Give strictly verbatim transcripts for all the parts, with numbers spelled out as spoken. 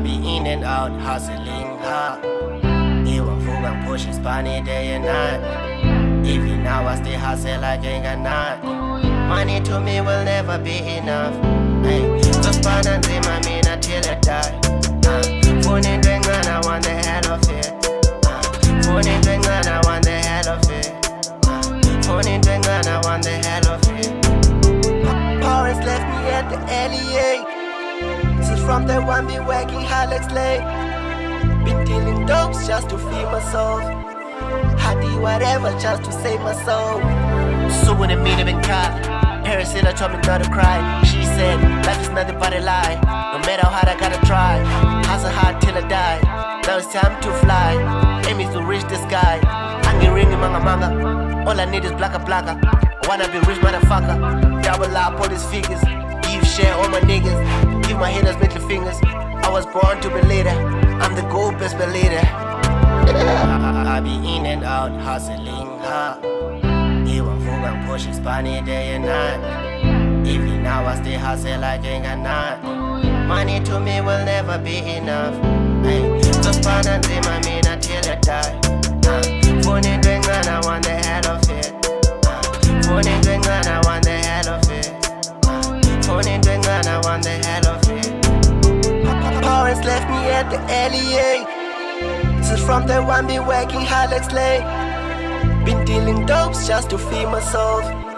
be in and out, hustling hard. Iwavuka push Spani day and night. Even now I still hustle like ain't got nothing. Money to me will never be enough. Hey, just pan and dream I mean until I die. Uh, phone in doing and I want the hell of it. Uh, phone in doing and I want the hell of it. Uh, phone in doing and I want the hell of it. Parents left me at the L E A. Since from day one be working hard like slave. Been dealing dopes just to feed my soul. I do whatever just to save my soul. So when it mean it been caught. Parents said I told me not to cry. She said life is nothing but a lie. No matter how hard I gotta try. Hustle hard till I die. Now it's time to fly. Aim is to reach the sky. Angi ringi manga manga. All I need is blacka blacka. I wanna be rich motherfucker. Double up all these figures. Give share all my niggas. Give my haters middle fingers. I was born to be leader. I'm the gold best leader. I, I be in and out hustling hard. Iwavuka push Spani day and night. Even now I still hustle like ain't got nothing. Money to me will never be enough. Hey, just pan and dream I mean until I die. Uh, phone in doing and I want the hell of it. Uh, phone in doing and I want the hell of it. Uh, phone in doing and I want the hell of it. Parents left me at the L E A. Since from day one be working hard like slave. Been dealing dopes just to feed my soul.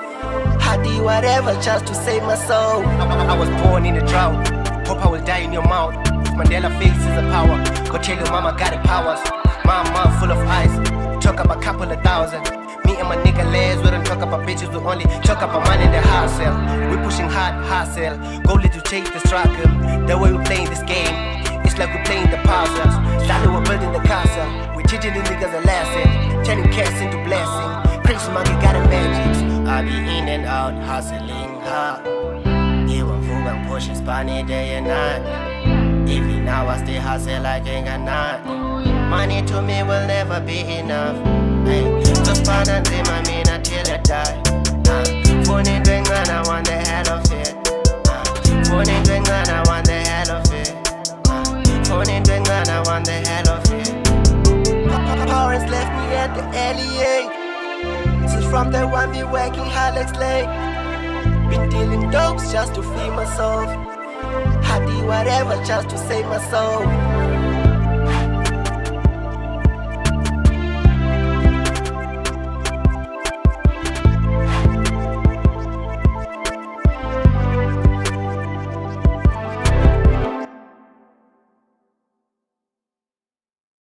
I do whatever just to save my soul. I, I was born in a drought. Hope I will die in your mouth. If Mandela faces the power, go tell your mama got the powers. My mouth full of ice. Talk about couple of thousand. Me and my nigga legs, we don't talk about bitches, we only talk about money in the hustle. We pushing hard, hustle. Go little chase the struggle. The way we playing this game, it's like we playing the puzzles. Starting we're building the castle. We teaching the niggas a lesson, turning cash into blessing. Prince Monkey got a magic. I be in and out, hustling hard. Iwavuka push Spani day and night. Even now I still hustle like ain't got nothing. Money to me will never be enough. Hey, just pan and dream I mean until I die. Uh, phone in doing and I want the hell of it. Uh, phone in doing and I want the hell of it. Uh, phone in doing and I want the hell of it. Parents left me at the L E A. Since from day one be working hard like slave. Been dealing dopes just to feed my soul. I do whatever just to save my soul.